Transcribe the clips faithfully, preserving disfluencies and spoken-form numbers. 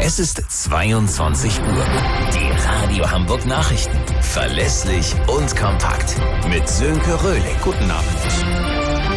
Es ist zweiundzwanzig Uhr. Die Radio Hamburg Nachrichten. Verlässlich und kompakt. Mit Sönke Röhling. Guten Abend.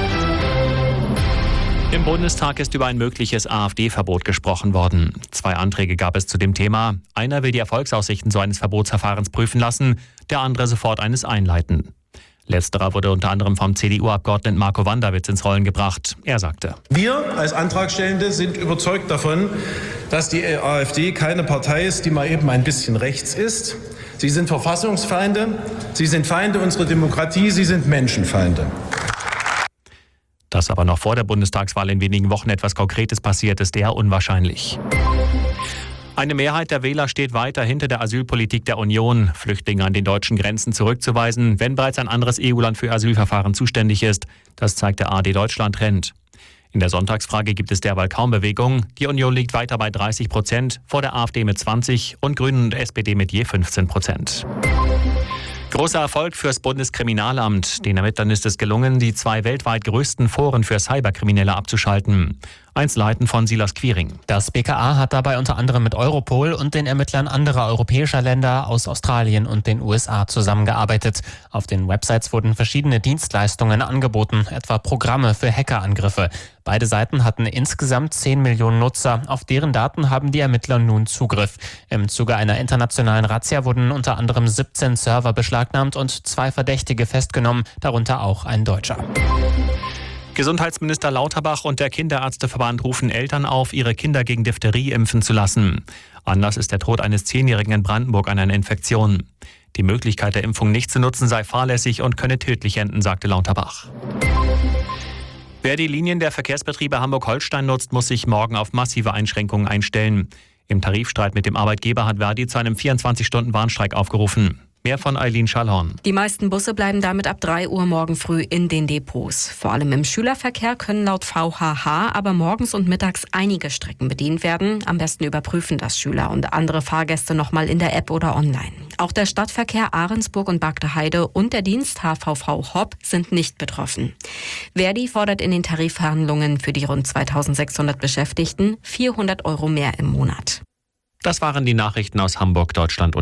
Im Bundestag ist über ein mögliches AfD-Verbot gesprochen worden. Zwei Anträge gab es zu dem Thema. Einer will die Erfolgsaussichten so eines Verbotsverfahrens prüfen lassen, der andere sofort eines einleiten. Letzterer wurde unter anderem vom C D U-Abgeordneten Marco Wanderwitz ins Rollen gebracht. Er sagte: Wir als Antragstellende sind überzeugt davon, dass die AfD keine Partei ist, die mal eben ein bisschen rechts ist. Sie sind Verfassungsfeinde, sie sind Feinde unserer Demokratie, sie sind Menschenfeinde. Dass aber noch vor der Bundestagswahl in wenigen Wochen etwas Konkretes passiert, ist eher unwahrscheinlich. Eine Mehrheit der Wähler steht weiter hinter der Asylpolitik der Union, Flüchtlinge an den deutschen Grenzen zurückzuweisen, wenn bereits ein anderes E U-Land für Asylverfahren zuständig ist. Das zeigt der A R D-Deutschland-Trend. In der Sonntagsfrage gibt es derweil kaum Bewegung. Die Union liegt weiter bei dreißig Prozent, vor der AfD mit zwanzig und Grünen und S P D mit je fünfzehn Prozent. Großer Erfolg fürs Bundeskriminalamt. Den Ermittlern ist es gelungen, die zwei weltweit größten Foren für Cyberkriminelle abzuschalten. Einzelheiten von Silas Quiring. Das B K A hat dabei unter anderem mit Europol und den Ermittlern anderer europäischer Länder aus Australien und den U S A zusammengearbeitet. Auf den Websites wurden verschiedene Dienstleistungen angeboten, etwa Programme für Hackerangriffe. Beide Seiten hatten insgesamt zehn Millionen Nutzer. Auf deren Daten haben die Ermittler nun Zugriff. Im Zuge einer internationalen Razzia wurden unter anderem siebzehn Server beschlagnahmt und zwei Verdächtige festgenommen, darunter auch ein Deutscher. Gesundheitsminister Lauterbach und der Kinderärzteverband rufen Eltern auf, ihre Kinder gegen Diphtherie impfen zu lassen. Anlass ist der Tod eines Zehnjährigen in Brandenburg an einer Infektion. Die Möglichkeit der Impfung nicht zu nutzen sei fahrlässig und könne tödlich enden, sagte Lauterbach. Wer die Linien der Verkehrsbetriebe Hamburg-Holstein nutzt, muss sich morgen auf massive Einschränkungen einstellen. Im Tarifstreit mit dem Arbeitgeber hat Verdi zu einem vierundzwanzig-Stunden-Warnstreik aufgerufen. Mehr von Eileen Schallhorn. Die meisten Busse bleiben damit ab drei Uhr morgen früh in den Depots. Vor allem im Schülerverkehr können laut V H H aber morgens und mittags einige Strecken bedient werden. Am besten überprüfen das Schüler und andere Fahrgäste nochmal in der App oder online. Auch der Stadtverkehr Ahrensburg und Bagdeheide und der Dienst H V V Hopp sind nicht betroffen. Verdi fordert in den Tarifverhandlungen für die rund zweitausendsechshundert Beschäftigten vierhundert Euro mehr im Monat. Das waren die Nachrichten aus Hamburg, Deutschland und